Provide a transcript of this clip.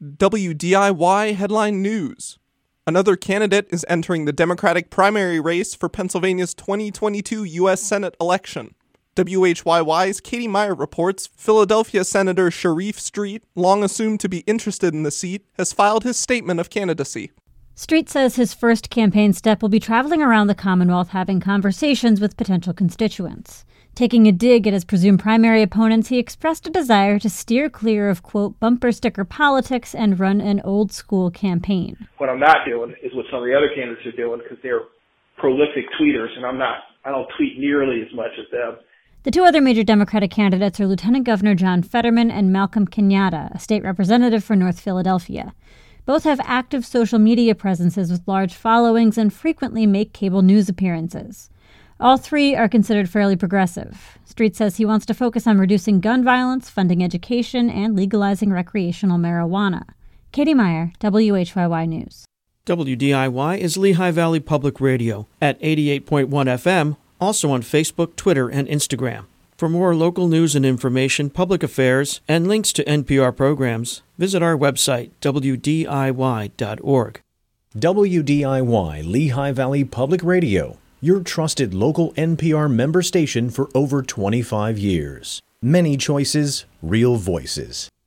WDIY headline news. Another candidate is entering the Democratic primary race for Pennsylvania's 2022 U.S. Senate election. WHYY's Katie Meyer reports Philadelphia Senator Sharif Street, long assumed to be interested in the seat, has filed his statement of candidacy. Street says his first campaign step will be traveling around the Commonwealth having conversations with potential constituents. Taking a dig at his presumed primary opponents, he expressed a desire to steer clear of, quote, bumper sticker politics and run an old-school campaign. What I'm not doing is what some of the other candidates are doing because they're prolific tweeters, and I don't tweet nearly as much as them. The two other major Democratic candidates are Lieutenant Governor John Fetterman and Malcolm Kenyatta, a state representative for North Philadelphia. Both have active social media presences with large followings and frequently make cable news appearances. All three are considered fairly progressive. Street says he wants to focus on reducing gun violence, funding education, and legalizing recreational marijuana. Katie Meyer, WHYY News. WDIY is Lehigh Valley Public Radio at 88.1 FM, also on Facebook, Twitter, and Instagram. For more local news and information, public affairs, and links to NPR programs, visit our website, wdiy.org. WDIY Lehigh Valley Public Radio, your trusted local NPR member station for over 25 years. Many choices, real voices.